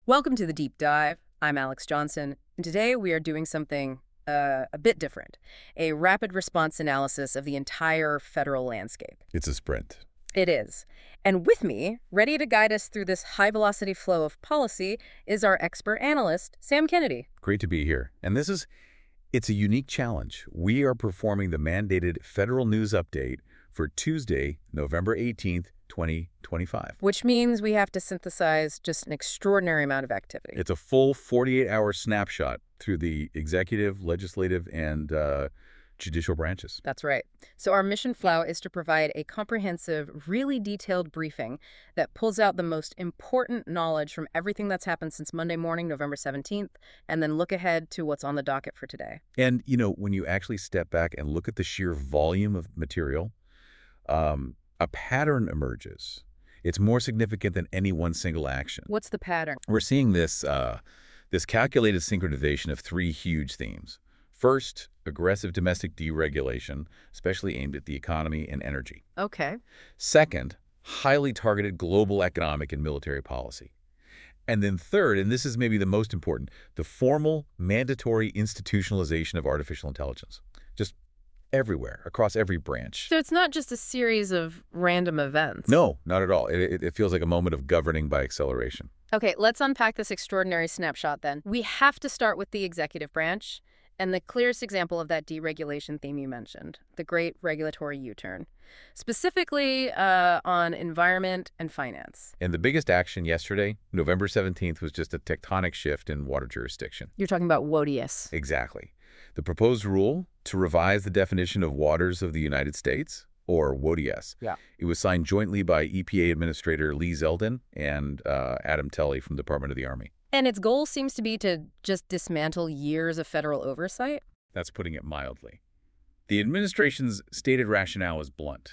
Welcome to the Deep Dive. I'm Alex Johnson, and today we are doing something a bit different, a rapid response analysis of the entire federal landscape. It's a sprint. It is. And with me, ready to guide us through this high-velocity flow of policy, is our expert analyst, Sam Kennedy. Great to be here. And it's a unique challenge. We are performing the mandated federal news update for Tuesday, November 18th, 2025. Which means we have to synthesize just an extraordinary amount of activity. It's a full 48-hour snapshot through the executive, legislative, and judicial branches. That's right. So our mission flow is to provide a comprehensive, really detailed briefing that pulls out the most important knowledge from everything that's happened since Monday morning, November 17th, and then look ahead to what's on the docket for today. And, when you actually step back and look at the sheer volume of material, a pattern emerges. It's more significant than any one single action. What's the pattern? We're seeing this calculated synchronization of three huge themes. First, aggressive domestic deregulation, especially aimed at the economy and energy. Okay. Second, highly targeted global economic and military policy. And then third, and this is maybe the most important, the formal, mandatory institutionalization of artificial intelligence. Just everywhere, across every branch. So it's not just a series of random events. No, not at all. It feels like a moment of governing by acceleration. Okay, let's unpack this extraordinary snapshot then. We have to start with the executive branch and the clearest example of that deregulation theme you mentioned, the great regulatory U-turn, specifically on environment and finance. And the biggest action yesterday, November 17th, was just a tectonic shift in water jurisdiction. You're talking about WOTUS. Exactly. The proposed rule to revise the definition of waters of the United States, or WOTUS. Yeah. It was signed jointly by EPA Administrator Lee Zeldin and Adam Telly from the Department of the Army. And its goal seems to be to just dismantle years of federal oversight? That's putting it mildly. The administration's stated rationale is blunt.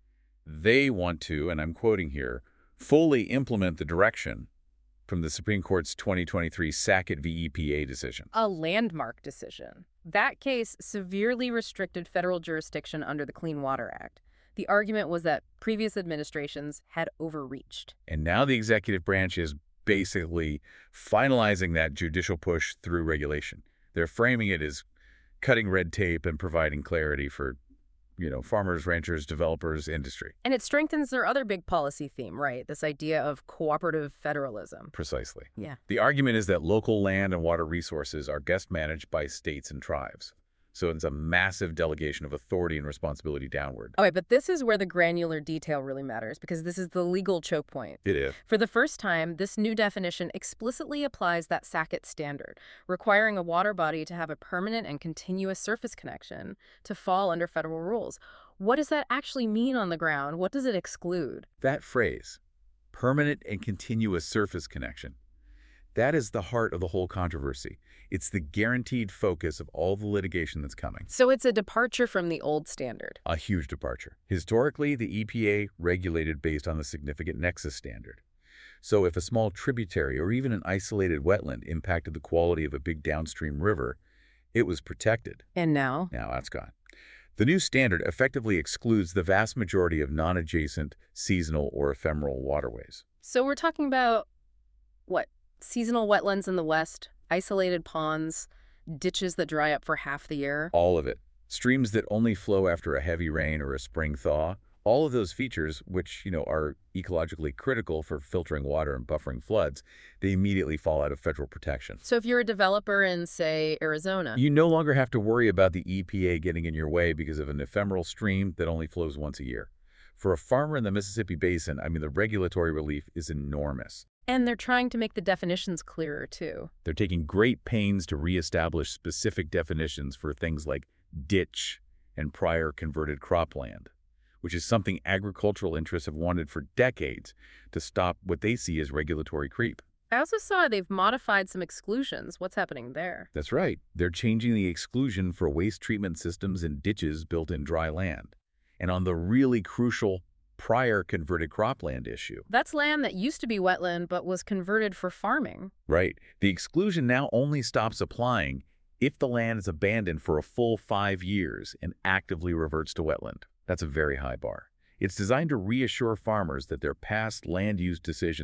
They want to, and I'm quoting here, fully implement the direction from the Supreme Court's 2023 Sackett v. EPA decision. A landmark decision. That case severely restricted federal jurisdiction under the Clean Water Act. The argument was that previous administrations had overreached. And now the executive branch is basically finalizing that judicial push through regulation. They're framing it as cutting red tape and providing clarity for, farmers, ranchers, developers, industry. And it strengthens their other big policy theme, right? This idea of cooperative federalism. Precisely. Yeah. The argument is that local land and water resources are best managed by states and tribes. So it's a massive delegation of authority and responsibility downward. All right, but this is where the granular detail really matters, because this is the legal choke point. It is. For the first time, this new definition explicitly applies that Sackett standard, requiring a water body to have a permanent and continuous surface connection to fall under federal rules. What does that actually mean on the ground? What does it exclude? That phrase, permanent and continuous surface connection, that is the heart of the whole controversy. It's the guaranteed focus of all the litigation that's coming. So it's a departure from the old standard. A huge departure. Historically, the EPA regulated based on the significant nexus standard. So if a small tributary or even an isolated wetland impacted the quality of a big downstream river, it was protected. And now? Now that's gone. The new standard effectively excludes the vast majority of non-adjacent, seasonal, or ephemeral waterways. So we're talking about, what, seasonal wetlands in the West, isolated ponds, ditches that dry up for half the year? All of it. Streams that only flow after a heavy rain or a spring thaw. All of those features, which, are ecologically critical for filtering water and buffering floods, they immediately fall out of federal protection. So if you're a developer in, say, Arizona, you no longer have to worry about the EPA getting in your way because of an ephemeral stream that only flows once a year. For a farmer in the Mississippi Basin, the regulatory relief is enormous. And they're trying to make the definitions clearer, too. They're taking great pains to reestablish specific definitions for things like ditch and prior converted cropland, which is something agricultural interests have wanted for decades to stop what they see as regulatory creep. I also saw they've modified some exclusions. What's happening there? That's right. They're changing the exclusion for waste treatment systems and ditches built in dry land. And on the really crucial prior converted cropland issue. That's land that used to be wetland but was converted for farming. Right. The exclusion now only stops applying if the land is abandoned for a full 5 years and actively reverts to wetland. That's a very high bar. It's designed to reassure farmers that their past land use decisions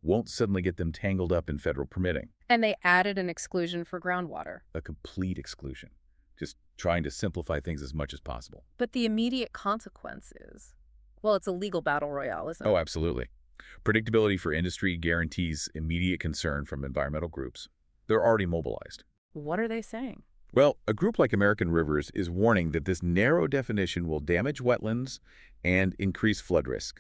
won't suddenly get them tangled up in federal permitting. And they added an exclusion for groundwater. A complete exclusion. Just trying to simplify things as much as possible. But the immediate consequence is, well, it's a legal battle royale, isn't it? Oh, absolutely. Predictability for industry guarantees immediate concern from environmental groups. They're already mobilized. What are they saying? Well, a group like American Rivers is warning that this narrow definition will damage wetlands and increase flood risk.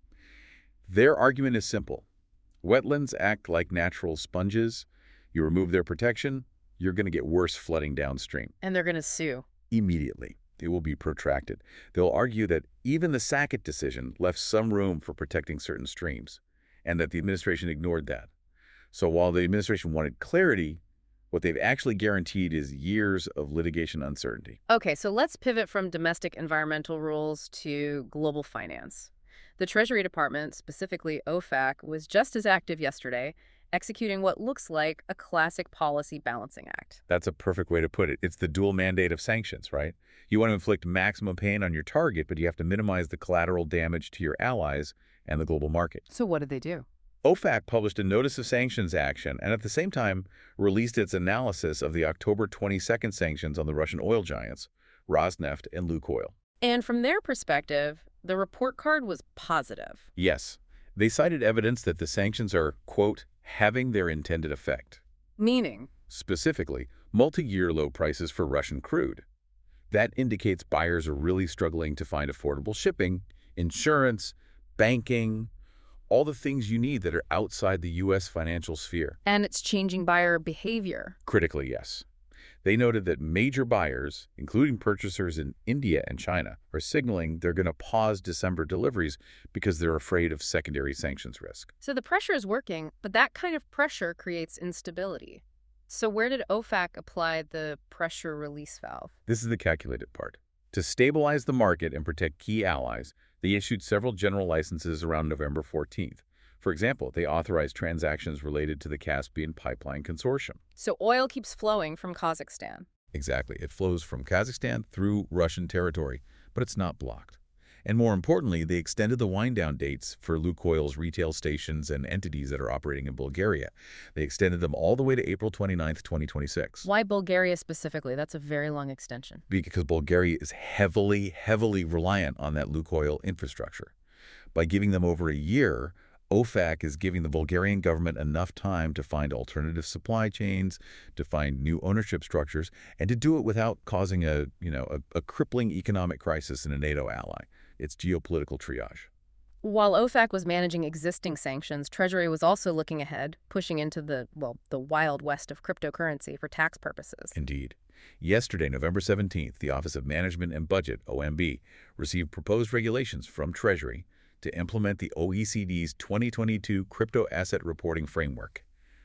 Their argument is simple. Wetlands act like natural sponges. You remove their protection, you're going to get worse flooding downstream. And they're going to sue. Immediately. It will be protracted. They'll argue that even the Sackett decision left some room for protecting certain streams, and that the administration ignored that. So while the administration wanted clarity, what they've actually guaranteed is years of litigation uncertainty. Okay, so let's pivot from domestic environmental rules to global finance. The Treasury Department, specifically OFAC, was just as active yesterday, executing what looks like a classic policy balancing act. That's a perfect way to put it. It's the dual mandate of sanctions, right? You want to inflict maximum pain on your target, but you have to minimize the collateral damage to your allies and the global market. So what did they do? OFAC published a notice of sanctions action and at the same time released its analysis of the October 22nd sanctions on the Russian oil giants, Rosneft and Lukoil. And from their perspective, the report card was positive. Yes, they cited evidence that the sanctions are, quote, having their intended effect. Meaning? Specifically, multi-year low prices for Russian crude. That indicates buyers are really struggling to find affordable shipping, insurance, banking, all the things you need that are outside the U.S. financial sphere. And it's changing buyer behavior. Critically, yes. They noted that major buyers, including purchasers in India and China, are signaling they're going to pause December deliveries because they're afraid of secondary sanctions risk. So the pressure is working, but that kind of pressure creates instability. So where did OFAC apply the pressure release valve? This is the calculated part. To stabilize the market and protect key allies, they issued several general licenses around November 14th. For example, they authorized transactions related to the Caspian Pipeline Consortium. So oil keeps flowing from Kazakhstan. Exactly. It flows from Kazakhstan through Russian territory, but it's not blocked. And more importantly, they extended the wind-down dates for Lukoil's retail stations and entities that are operating in Bulgaria. They extended them all the way to April 29th, 2026. Why Bulgaria specifically? That's a very long extension. Because Bulgaria is heavily reliant on that Lukoil infrastructure. By giving them over a year, OFAC is giving the Bulgarian government enough time to find alternative supply chains, to find new ownership structures, and to do it without causing a crippling economic crisis in a NATO ally. It's geopolitical triage. While OFAC was managing existing sanctions, Treasury was also looking ahead, pushing into the wild west of cryptocurrency for tax purposes. Indeed. Yesterday, November 17th, the Office of Management and Budget, OMB, received proposed regulations from Treasury to implement the OECD's 2022 Crypto Asset Reporting Framework,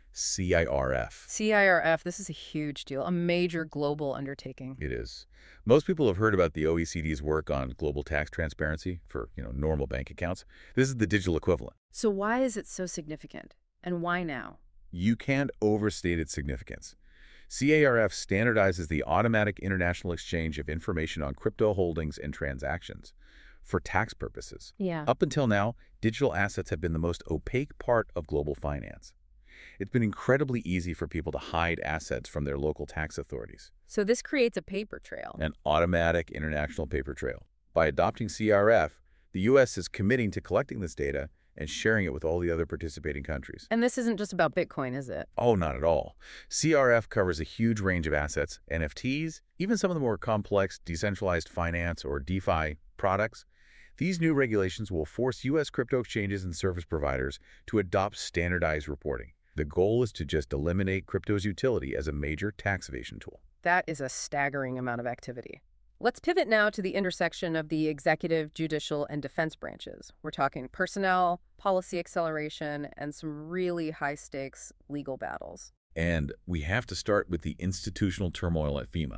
CIRF. CIRF, this is a huge deal, a major global undertaking. It is. Most people have heard about the OECD's work on global tax transparency for, normal bank accounts. This is the digital equivalent. So why is it so significant? And why now? You can't overstate its significance. CIRF standardizes the automatic international exchange of information on crypto holdings and transactions for tax purposes. Yeah. Up until now, digital assets have been the most opaque part of global finance. It's been incredibly easy for people to hide assets from their local tax authorities. So this creates a paper trail. An automatic international paper trail. By adopting CIRF, the U.S. is committing to collecting this data and sharing it with all the other participating countries. And this isn't just about Bitcoin, is it? Oh, not at all. CIRF covers a huge range of assets, NFTs, even some of the more complex decentralized finance or DeFi products. These new regulations will force U.S. crypto exchanges and service providers to adopt standardized reporting. The goal is to just eliminate crypto's utility as a major tax evasion tool. That is a staggering amount of activity. Let's pivot now to the intersection of the executive, judicial, and defense branches. We're talking personnel, policy acceleration, and some really high-stakes legal battles. And we have to start with the institutional turmoil at FEMA.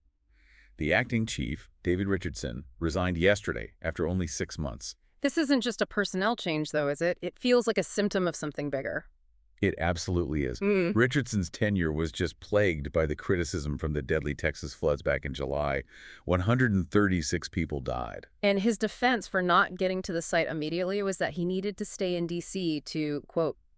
The acting chief, David Richardson, resigned yesterday after only 6 months. This isn't just a personnel change, though, is it? It feels like a symptom of something bigger. It absolutely is. Richardson's tenure was just plagued by the criticism from the deadly Texas floods back in July. 136 people died. And his defense for not getting to the site immediately was that he needed to stay in D.C. to, quote,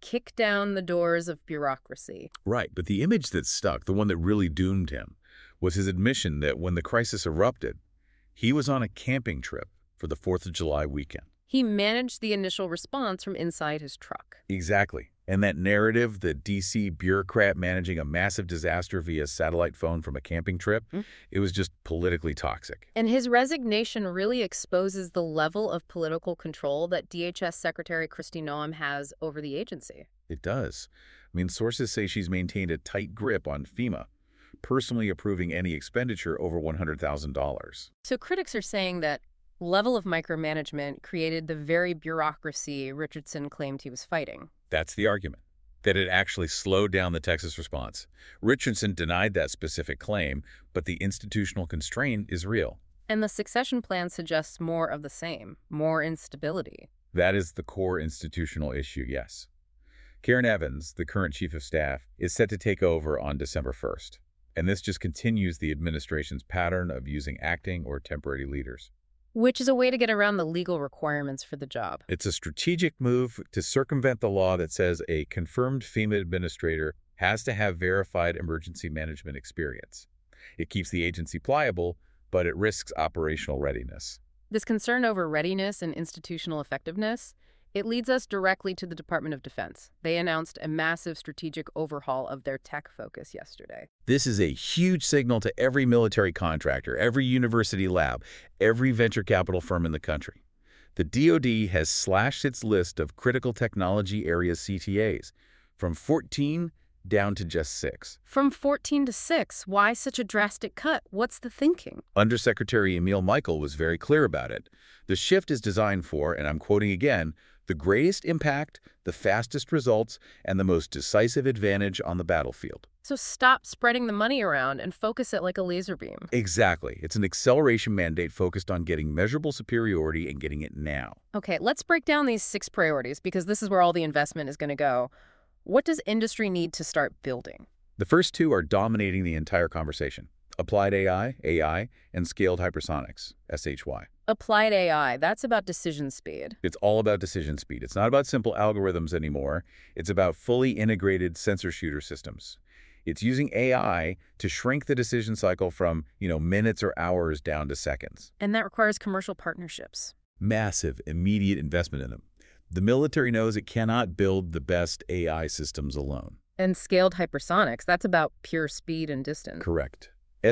kick down the doors of bureaucracy. Right, but the image that stuck, the one that really doomed him, was his admission that when the crisis erupted, he was on a camping trip for the 4th of July weekend. He managed the initial response from inside his truck. Exactly. And that narrative, the D.C. bureaucrat managing a massive disaster via satellite phone from a camping trip, it was just politically toxic. And his resignation really exposes the level of political control that DHS Secretary Kristi Noem has over the agency. It does. I mean, sources say she's maintained a tight grip on FEMA, personally approving any expenditure over $100,000. So critics are saying that level of micromanagement created the very bureaucracy Richardson claimed he was fighting. That's the argument, that it actually slowed down the Texas response. Richardson denied that specific claim, but the institutional constraint is real. And the succession plan suggests more of the same, more instability. That is the core institutional issue, yes. Karen Evans, the current chief of staff, is set to take over on December 1st. And this just continues the administration's pattern of using acting or temporary leaders. Which is a way to get around the legal requirements for the job. It's a strategic move to circumvent the law that says a confirmed FEMA administrator has to have verified emergency management experience. It keeps the agency pliable, but it risks operational readiness. This concern over readiness and institutional effectiveness, it leads us directly to the Department of Defense. They announced a massive strategic overhaul of their tech focus yesterday. This is a huge signal to every military contractor, every university lab, every venture capital firm in the country. The DoD has slashed its list of critical technology area CTAs from 14 down to just 6. From 14 to 6, why such a drastic cut? What's the thinking? Undersecretary Emil Michael was very clear about it. The shift is designed for, and I'm quoting again, the greatest impact, the fastest results, and the most decisive advantage on the battlefield. So stop spreading the money around and focus it like a laser beam. Exactly. It's an acceleration mandate focused on getting measurable superiority and getting it now. Okay, let's break down these 6 priorities because this is where all the investment is going to go. What does industry need to start building? The first 2 are dominating the entire conversation. Applied AI, and scaled hypersonics, SHY. Applied AI, that's about decision speed. It's all about decision speed. It's not about simple algorithms anymore. It's about fully integrated sensor shooter systems. It's using AI to shrink the decision cycle from, minutes or hours down to seconds. And that requires commercial partnerships. Massive, immediate investment in them. The military knows it cannot build the best AI systems alone. And scaled hypersonics, that's about pure speed and distance. Correct.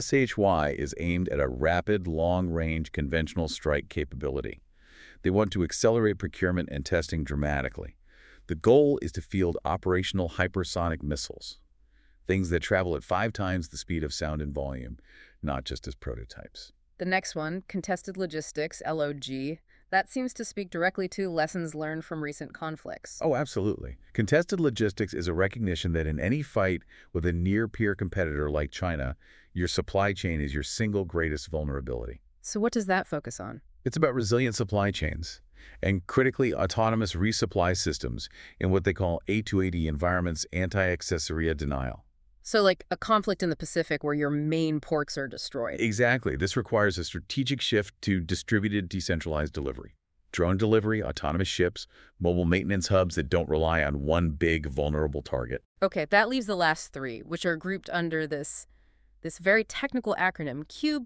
SHY is aimed at a rapid, long-range conventional strike capability. They want to accelerate procurement and testing dramatically. The goal is to field operational hypersonic missiles, things that travel at 5 times the speed of sound and volume, not just as prototypes. The next one, contested logistics, LOG. That seems to speak directly to lessons learned from recent conflicts. Oh, absolutely. Contested logistics is a recognition that in any fight with a near-peer competitor like China, your supply chain is your single greatest vulnerability. So what does that focus on? It's about resilient supply chains and critically autonomous resupply systems in what they call A2AD environments, anti-accessoria denial. So like a conflict in the Pacific where your main ports are destroyed. Exactly. This requires a strategic shift to distributed, decentralized delivery. Drone delivery, autonomous ships, mobile maintenance hubs that don't rely on one big, vulnerable target. Okay, that leaves the last 3, which are grouped under this very technical acronym,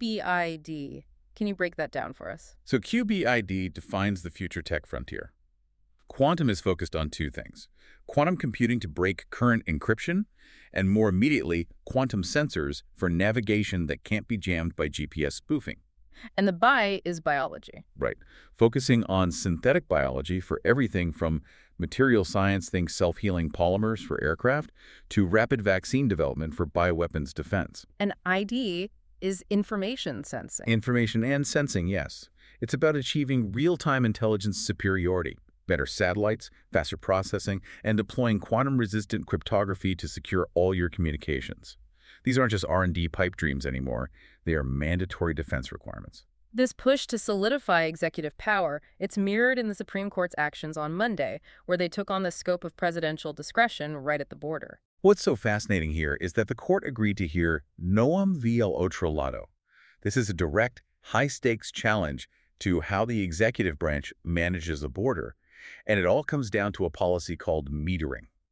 QBID. Can you break that down for us? So QBID defines the future tech frontier. Quantum is focused on 2 things. Quantum computing to break current encryption, and more immediately, quantum sensors for navigation that can't be jammed by GPS spoofing. And the bi is biology. Right. Focusing on synthetic biology for everything from material science, think self-healing polymers for aircraft, to rapid vaccine development for bioweapons defense. And ID is information sensing. Information and sensing, yes. It's about achieving real-time intelligence superiority, better satellites, faster processing, and deploying quantum-resistant cryptography to secure all your communications. These aren't just R&D pipe dreams anymore. They are mandatory defense requirements. This push to solidify executive power, it's mirrored in the Supreme Court's actions on Monday, where they took on the scope of presidential discretion right at the border. What's so fascinating here is that the court agreed to hear Noam v. El Otro Lado. This is a direct, high-stakes challenge to how the executive branch manages the border, and it all comes down to a policy called metering.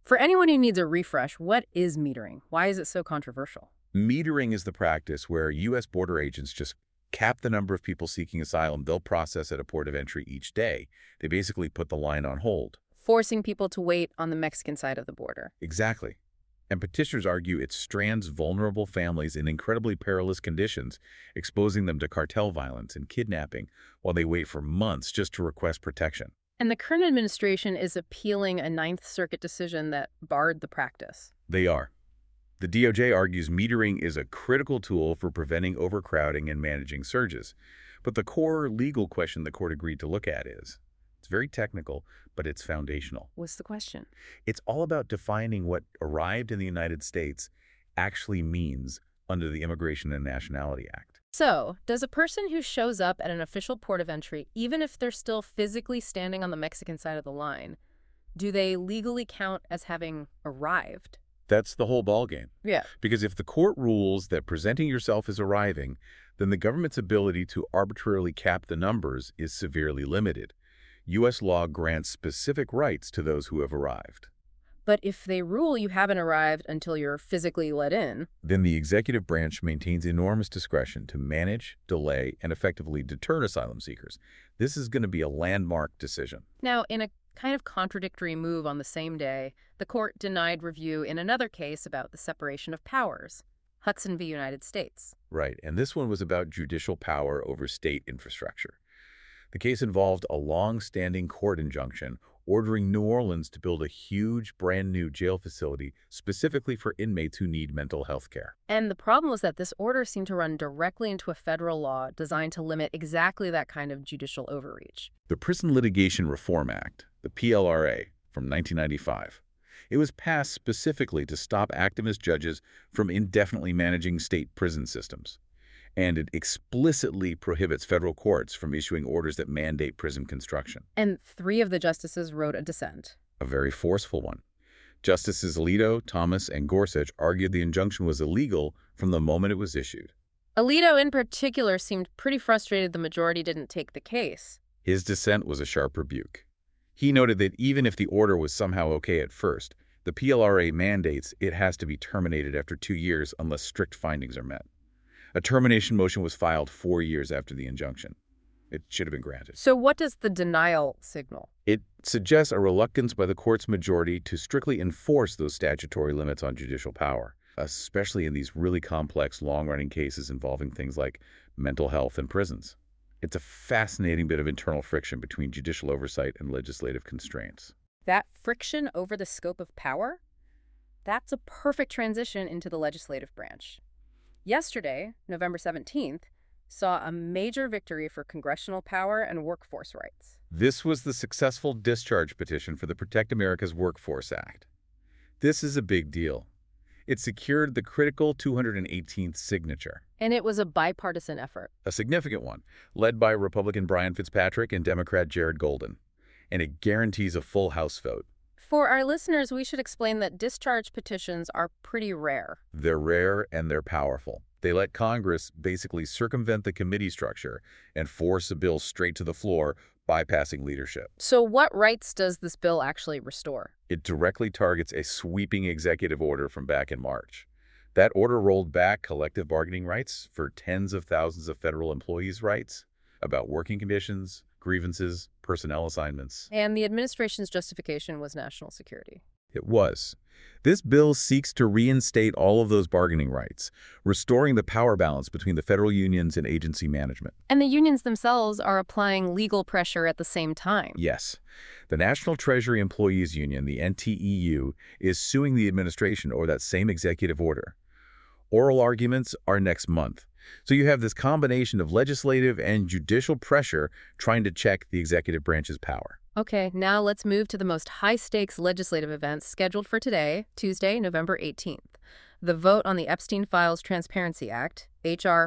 For anyone who needs a refresh, what is metering? Why is it so controversial? Metering is the practice where U.S. border agents just cap the number of people seeking asylum they'll process at a port of entry each day. They basically put the line on hold. Forcing people to wait on the Mexican side of the border. Exactly. And petitioners argue it strands vulnerable families in incredibly perilous conditions, exposing them to cartel violence and kidnapping while they wait for months just to request protection. And the current administration is appealing a Ninth Circuit decision that barred the practice. They are. The DOJ argues metering is a critical tool for preventing overcrowding and managing surges. But the core legal question the court agreed to look at is, it's very technical, but it's foundational. What's the question? It's all about defining what arrived in the United States actually means under the Immigration and Nationality Act. So, does a person who shows up at an official port of entry, even if they're still physically standing on the Mexican side of the line, do they legally count as having arrived? That's the whole ballgame. Yeah. Because if the court rules that presenting yourself as arriving, then the government's ability to arbitrarily cap the numbers is severely limited. U.S. law grants specific rights to those who have arrived. But if they rule you haven't arrived until you're physically let in, then the executive branch maintains enormous discretion to manage, delay, and effectively deter asylum seekers. This is going to be a landmark decision. Now, in a kind of contradictory move on the same day, the court denied review in another case about the separation of powers, Hudson v. United States. Right, and this one was about judicial power over state infrastructure. The case involved a long-standing court injunction ordering New Orleans to build a huge, brand-new jail facility specifically for inmates who need mental health care. And the problem was that this order seemed to run directly into a federal law designed to limit exactly that kind of judicial overreach. The Prison Litigation Reform Act, the PLRA, from 1995. It was passed specifically to stop activist judges from indefinitely managing state prison systems. And it explicitly prohibits federal courts from issuing orders that mandate prison construction. And 3 of the justices wrote a dissent. A very forceful one. Justices Alito, Thomas, and Gorsuch argued the injunction was illegal from the moment it was issued. Alito, in particular, seemed pretty frustrated the majority didn't take the case. His dissent was a sharp rebuke. He noted that even if the order was somehow okay at first, the PLRA mandates it has to be terminated after 2 years unless strict findings are met. A termination motion was filed 4 years after the injunction. It should have been granted. So what does the denial signal? It suggests a reluctance by the court's majority to strictly enforce those statutory limits on judicial power, especially in these really complex, long-running cases involving things like mental health and prisons. It's a fascinating bit of internal friction between judicial oversight and legislative constraints. That friction over the scope of power? That's a perfect transition into the legislative branch. Yesterday, November 17th, saw a major victory for congressional power and workforce rights. This was the successful discharge petition for the Protect America's Workforce Act. This is a big deal. It secured the critical 218th signature. And it was a bipartisan effort. A significant one, led by Republican Brian Fitzpatrick and Democrat Jared Golden. And it guarantees a full House vote. For our listeners, we should explain that discharge petitions are pretty rare. They're rare and they're powerful. They let Congress basically circumvent the committee structure and force a bill straight to the floor, bypassing leadership. So what rights does this bill actually restore? It directly targets a sweeping executive order from back in March. That order rolled back collective bargaining rights for tens of thousands of federal employees' rights about working conditions, grievances, personnel assignments. And the administration's justification was national security. It was. This bill seeks to reinstate all of those bargaining rights, restoring the power balance between the federal unions and agency management. And the unions themselves are applying legal pressure at the same time. Yes. The National Treasury Employees Union, the NTEU, is suing the administration over that same executive order. Oral arguments are next month. So you have this combination of legislative and judicial pressure trying to check the executive branch's power. Okay, now let's move to the most high-stakes legislative events scheduled for today, Tuesday, November 18th. The vote on the Epstein Files Transparency Act, H.R.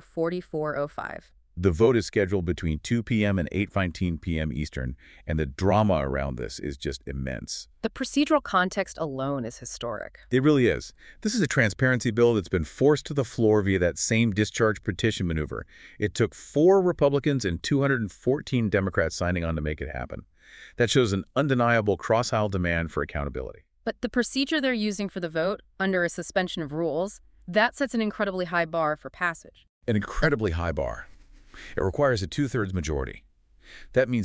4405. The vote is scheduled between 2 p.m. and 8:15 p.m. Eastern, and the drama around this is just immense. The procedural context alone is historic. It really is. This is a transparency bill that's been forced to the floor via that same discharge petition maneuver. It took 4 Republicans and 214 Democrats signing on to make it happen. That shows an undeniable cross-aisle demand for accountability. But the procedure they're using for the vote, under a suspension of rules, that sets an incredibly high bar for passage. An incredibly high bar. It requires a two-thirds majority. That means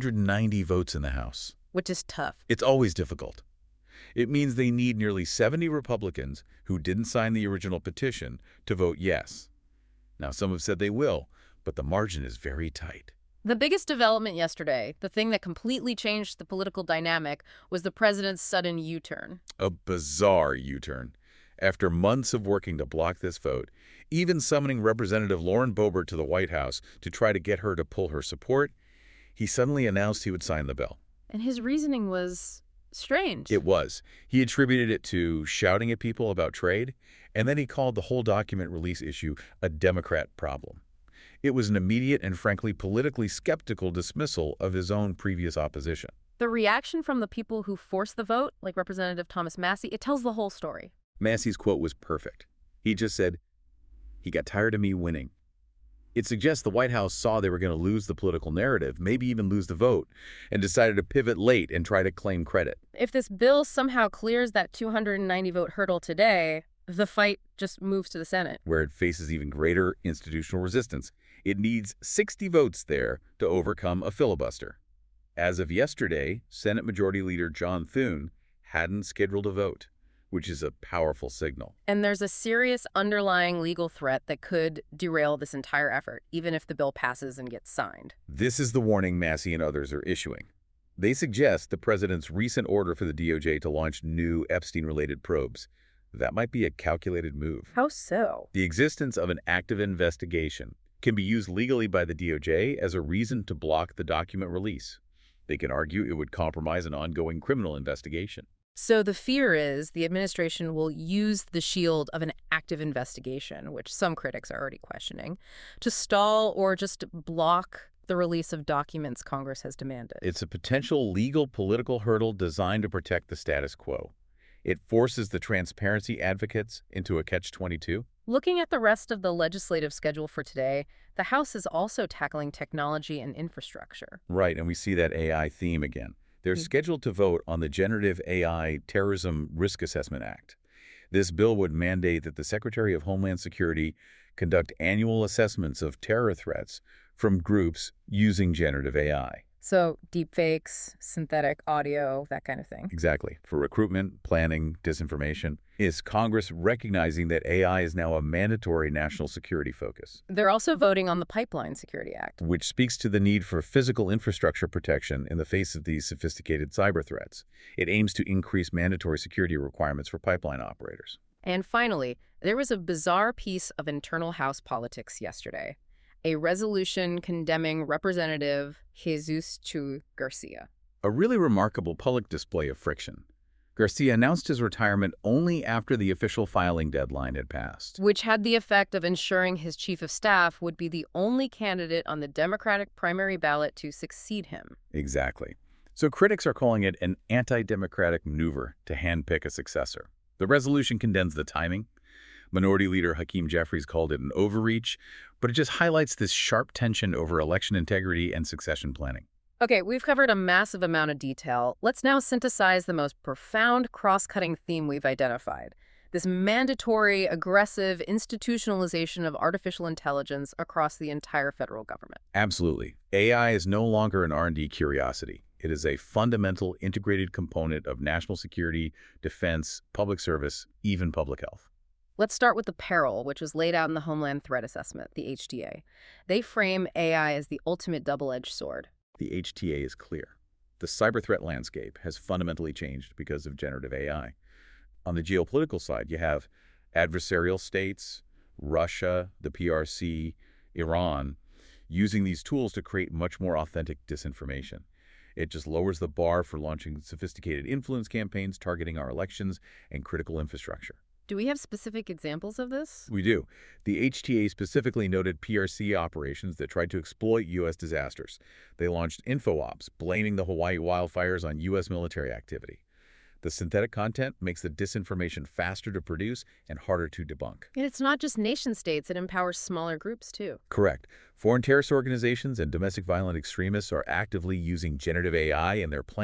290 votes in the House. Which is tough. It's always difficult. It means they need nearly 70 Republicans who didn't sign the original petition to vote yes. Now, some have said they will, but the margin is very tight. The biggest development yesterday, the thing that completely changed the political dynamic, was the president's sudden U-turn. A bizarre U-turn. After months of working to block this vote, even summoning Representative Lauren Boebert to the White House to try to get her to pull her support, he suddenly announced he would sign the bill. And his reasoning was strange. It was. He attributed it to shouting at people about trade, and then he called the whole document release issue a Democrat problem. It was an immediate and frankly politically skeptical dismissal of his own previous opposition. The reaction from the people who forced the vote, like Representative Thomas Massie, it tells the whole story. Massie's quote was perfect. He just said, "He got tired of me winning." It suggests the White House saw they were going to lose the political narrative, maybe even lose the vote, and decided to pivot late and try to claim credit. If this bill somehow clears that 290-vote hurdle today, the fight just moves to the Senate, where it faces even greater institutional resistance. It needs 60 votes there to overcome a filibuster. As of yesterday, Senate Majority Leader John Thune hadn't scheduled a vote, which is a powerful signal. And there's a serious underlying legal threat that could derail this entire effort, even if the bill passes and gets signed. This is the warning Massie and others are issuing. They suggest the president's recent order for the DOJ to launch new Epstein-related probes. That might be a calculated move. How so? The existence of an active investigation can be used legally by the DOJ as a reason to block the document release. They can argue it would compromise an ongoing criminal investigation. So the fear is the administration will use the shield of an active investigation, which some critics are already questioning, to stall or just block the release of documents Congress has demanded. It's a potential legal political hurdle designed to protect the status quo. It forces the transparency advocates into a catch-22. Looking at the rest of the legislative schedule for today, the House is also tackling technology and infrastructure. Right, and we see that AI theme again. They're scheduled to vote on the Generative AI Terrorism Risk Assessment Act. This bill would mandate that the Secretary of Homeland Security conduct annual assessments of terror threats from groups using generative AI. So deepfakes, synthetic audio, that kind of thing. Exactly. For recruitment, planning, disinformation. Is Congress recognizing that AI is now a mandatory national security focus? They're also voting on the Pipeline Security Act, which speaks to the need for physical infrastructure protection in the face of these sophisticated cyber threats. It aims to increase mandatory security requirements for pipeline operators. And finally, there was a bizarre piece of internal House politics yesterday. A resolution condemning Representative Jesus Chu Garcia. A really remarkable public display of friction. Garcia announced his retirement only after the official filing deadline had passed, which had the effect of ensuring his chief of staff would be the only candidate on the Democratic primary ballot to succeed him. Exactly. So critics are calling it an anti-democratic maneuver to handpick a successor. The resolution condemns the timing. Minority Leader Hakeem Jeffries called it an overreach, but it just highlights this sharp tension over election integrity and succession planning. Okay, we've covered a massive amount of detail. Let's now synthesize the most profound cross-cutting theme we've identified. This mandatory, aggressive institutionalization of artificial intelligence across the entire federal government. Absolutely. AI is no longer an R&D curiosity. It is a fundamental integrated component of national security, defense, public service, even public health. Let's start with the peril, which was laid out in the Homeland Threat Assessment, the HTA. They frame AI as the ultimate double-edged sword. The HTA is clear. The cyber threat landscape has fundamentally changed because of generative AI. On the geopolitical side, you have adversarial states, Russia, the PRC, Iran, using these tools to create much more authentic disinformation. It just lowers the bar for launching sophisticated influence campaigns targeting our elections and critical infrastructure. Do we have specific examples of this? We do. The HTA specifically noted PRC operations that tried to exploit U.S. disasters. They launched info-ops, blaming the Hawaii wildfires on U.S. military activity. The synthetic content makes the disinformation faster to produce and harder to debunk. And it's not just nation-states, it empowers smaller groups, too. Correct. Foreign terrorist organizations and domestic violent extremists are actively using generative AI in their planning.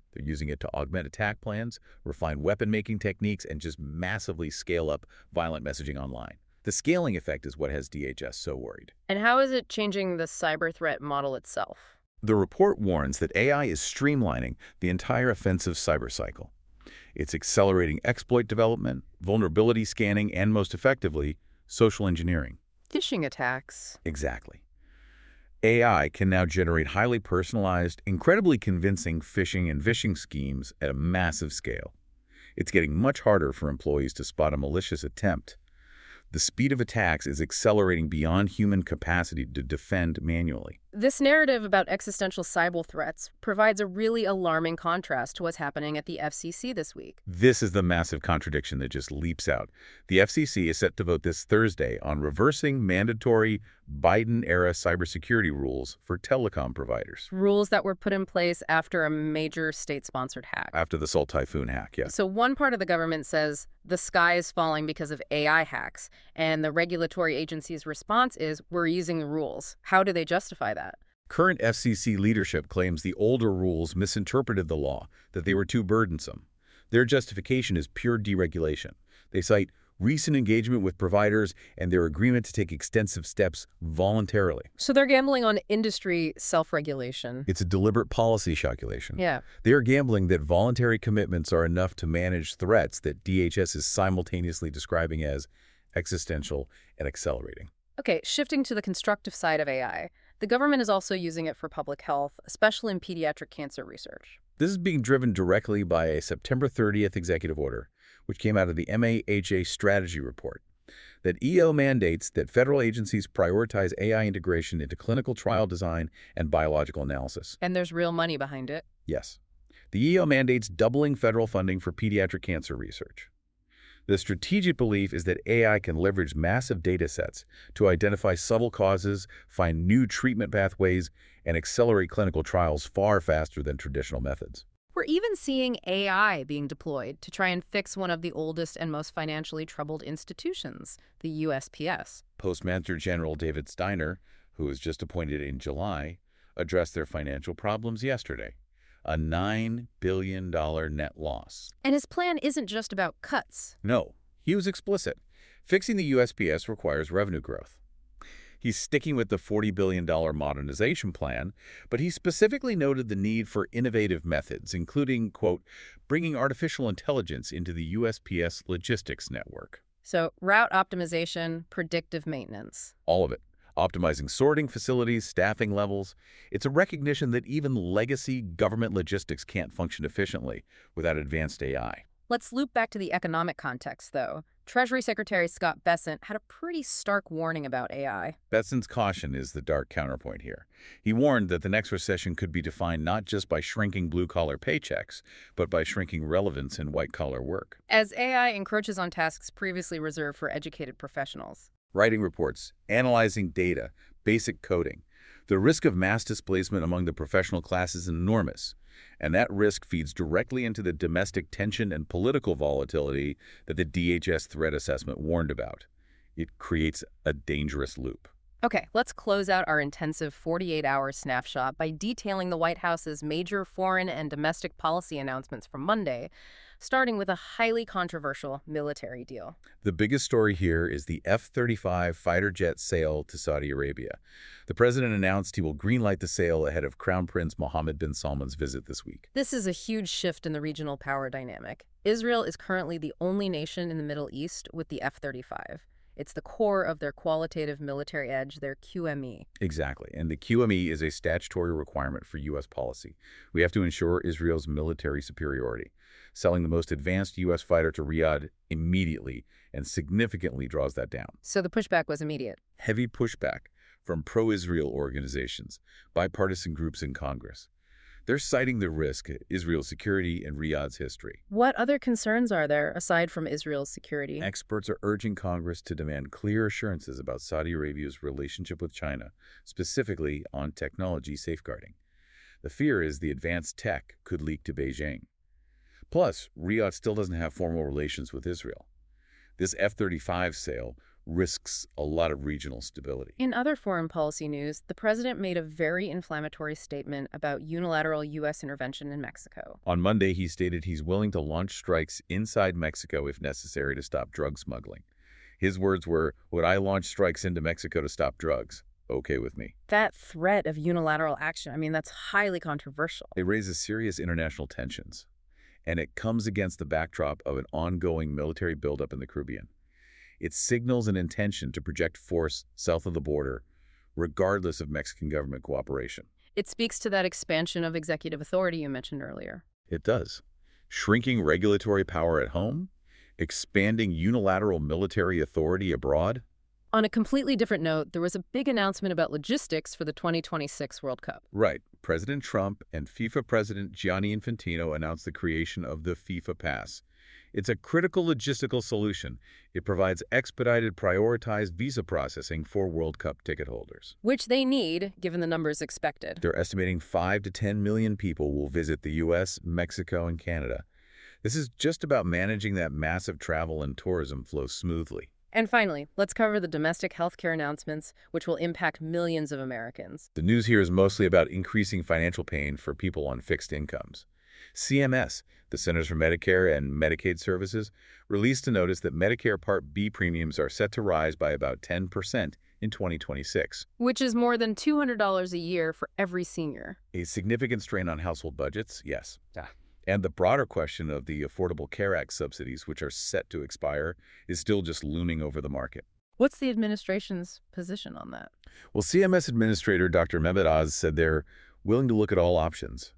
They're using it to augment attack plans, refine weapon-making techniques, and just massively scale up violent messaging online. The scaling effect is what has DHS so worried. And how is it changing the cyber threat model itself? The report warns that AI is streamlining the entire offensive cyber cycle. It's accelerating exploit development, vulnerability scanning, and most effectively, social engineering. Phishing attacks. Exactly. AI can now generate highly personalized, incredibly convincing phishing and vishing schemes at a massive scale. It's getting much harder for employees to spot a malicious attempt. The speed of attacks is accelerating beyond human capacity to defend manually. This narrative about existential cyber threats provides a really alarming contrast to what's happening at the FCC this week. This is the massive contradiction that just leaps out. The FCC is set to vote this Thursday on reversing mandatory Biden-era cybersecurity rules for telecom providers. Rules that were put in place after a major state-sponsored hack. After the Salt Typhoon hack, yes. So one part of the government says the sky is falling because of AI hacks, and the regulatory agency's response is, we're using the rules. How do they justify that? Current FCC leadership claims the older rules misinterpreted the law, that they were too burdensome. Their justification is pure deregulation. They cite recent engagement with providers and their agreement to take extensive steps voluntarily. So they're gambling on industry self-regulation. It's a deliberate policy calculation. Yeah. They are gambling that voluntary commitments are enough to manage threats that DHS is simultaneously describing as existential and accelerating. Okay, shifting to the constructive side of AI. The government is also using it for public health, especially in pediatric cancer research. This is being driven directly by a September 30th executive order, which came out of the MAHA strategy report, that EO mandates that federal agencies prioritize AI integration into clinical trial design and biological analysis. And there's real money behind it. Yes. The EO mandates doubling federal funding for pediatric cancer research. The strategic belief is that AI can leverage massive data sets to identify subtle causes, find new treatment pathways, and accelerate clinical trials far faster than traditional methods. We're even seeing AI being deployed to try and fix one of the oldest and most financially troubled institutions, the USPS. Postmaster General David Steiner, who was just appointed in July, addressed their financial problems yesterday. A $9 billion net loss. And his plan isn't just about cuts. No, he was explicit. Fixing the USPS requires revenue growth. He's sticking with the $40 billion modernization plan, but he specifically noted the need for innovative methods, including, quote, bringing artificial intelligence into the USPS logistics network. So route optimization, predictive maintenance. All of it. Optimizing sorting facilities, staffing levels. It's a recognition that even legacy government logistics can't function efficiently without advanced AI. Let's loop back to the economic context, though. Treasury Secretary Scott Bessent had a pretty stark warning about AI. Bessent's caution is the dark counterpoint here. He warned that the next recession could be defined not just by shrinking blue-collar paychecks, but by shrinking relevance in white-collar work. As AI encroaches on tasks previously reserved for educated professionals. Writing reports, analyzing data, basic coding. The risk of mass displacement among the professional class is enormous, and that risk feeds directly into the domestic tension and political volatility that the DHS threat assessment warned about. It creates a dangerous loop. Okay, let's close out our intensive 48-hour snapshot by detailing the White House's major foreign and domestic policy announcements from Monday, starting with a highly controversial military deal. The biggest story here is the F-35 fighter jet sale to Saudi Arabia. The president announced he will greenlight the sale ahead of Crown Prince Mohammed bin Salman's visit this week. This is a huge shift in the regional power dynamic. Israel is currently the only nation in the Middle East with the F-35. It's the core of their qualitative military edge, their QME. Exactly, and the QME is a statutory requirement for U.S. policy. We have to ensure Israel's military superiority. Selling the most advanced U.S. fighter to Riyadh immediately and significantly draws that down. So the pushback was immediate. Heavy pushback from pro-Israel organizations, bipartisan groups in Congress. They're citing the risk, Israel's security, and Riyadh's history. What other concerns are there aside from Israel's security? Experts are urging Congress to demand clear assurances about Saudi Arabia's relationship with China, specifically on technology safeguarding. The fear is the advanced tech could leak to Beijing. Plus, Riyadh still doesn't have formal relations with Israel. This F-35 sale risks a lot of regional stability. In other foreign policy news, the president made a very inflammatory statement about unilateral U.S. intervention in Mexico. On Monday, he stated he's willing to launch strikes inside Mexico if necessary to stop drug smuggling. His words were, "Would I launch strikes into Mexico to stop drugs? Okay with me." That threat of unilateral action, I mean, that's highly controversial. It raises serious international tensions, and it comes against the backdrop of an ongoing military buildup in the Caribbean. It signals an intention to project force south of the border, regardless of Mexican government cooperation. It speaks to that expansion of executive authority you mentioned earlier. It does. Shrinking regulatory power at home, expanding unilateral military authority abroad. On a completely different note, there was a big announcement about logistics for the 2026 World Cup. Right. President Trump and FIFA President Gianni Infantino announced the creation of the FIFA Pass. It's a critical logistical solution. It provides expedited, prioritized visa processing for World Cup ticket holders. Which they need, given the numbers expected. They're estimating 5 to 10 million people will visit the U.S., Mexico, and Canada. This is just about managing that massive travel and tourism flow smoothly. And finally, let's cover the domestic healthcare announcements, which will impact millions of Americans. The news here is mostly about increasing financial pain for people on fixed incomes. CMS, the Centers for Medicare and Medicaid Services, released a notice that Medicare Part B premiums are set to rise by about 10% in 2026. Which is more than $200 a year for every senior. A significant strain on household budgets, yes. And the broader question of the Affordable Care Act subsidies, which are set to expire, is still just looming over the market. What's the administration's position on that? Well, CMS Administrator Dr. Mehmet Oz said they're willing to look at all options.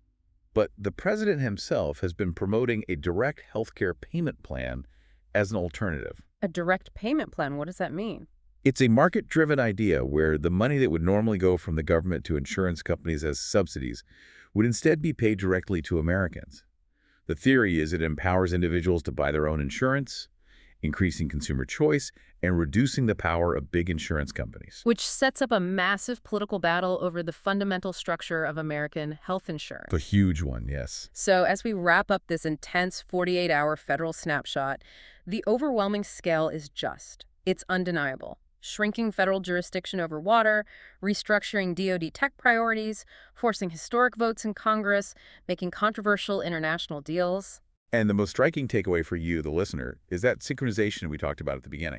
But the president himself has been promoting a direct healthcare payment plan as an alternative. A direct payment plan, what does that mean? It's a market-driven idea where the money that would normally go from the government to insurance companies as subsidies would instead be paid directly to Americans. The theory is it empowers individuals to buy their own insurance, increasing consumer choice, and reducing the power of big insurance companies. Which sets up a massive political battle over the fundamental structure of American health insurance. A huge one, yes. So as we wrap up this intense 48-hour federal snapshot, the overwhelming scale is just. It's undeniable. Shrinking federal jurisdiction over water, restructuring DoD tech priorities, forcing historic votes in Congress, making controversial international deals. And the most striking takeaway for you, the listener, is that synchronization we talked about at the beginning.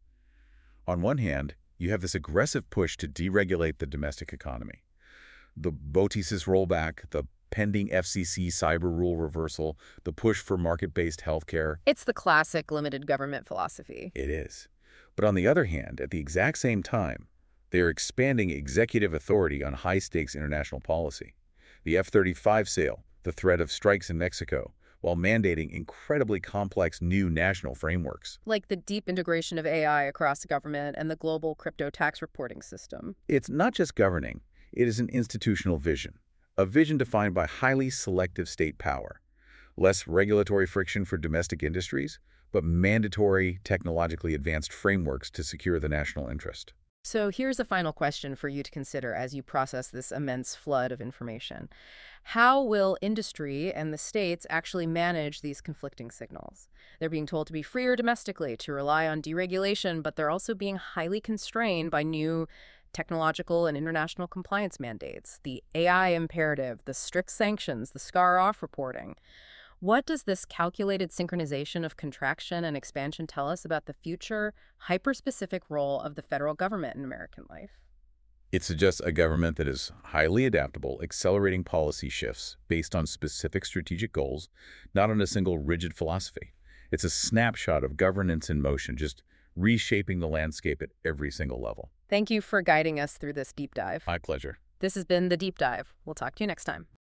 On one hand, you have this aggressive push to deregulate the domestic economy. The BOTIS's rollback, the pending FCC cyber rule reversal, the push for market-based healthcare. It's the classic limited government philosophy. It is. But on the other hand, at the exact same time, they are expanding executive authority on high-stakes international policy. The F-35 sale, the threat of strikes in Mexico, while mandating incredibly complex new national frameworks. Like the deep integration of AI across government and the global crypto tax reporting system. It's not just governing, it is an institutional vision, a vision defined by highly selective state power. Less regulatory friction for domestic industries, but mandatory, technologically advanced frameworks to secure the national interest. So here's a final question for you to consider as you process this immense flood of information. How will industry and the states actually manage these conflicting signals? They're being told to be freer domestically, to rely on deregulation, but they're also being highly constrained by new technological and international compliance mandates, the AI imperative, the strict sanctions, the SCAR-off reporting. What does this calculated synchronization of contraction and expansion tell us about the future, hyper-specific role of the federal government in American life? It suggests a government that is highly adaptable, accelerating policy shifts based on specific strategic goals, not on a single rigid philosophy. It's a snapshot of governance in motion, just reshaping the landscape at every single level. Thank you for guiding us through this deep dive. My pleasure. This has been The Deep Dive. We'll talk to you next time.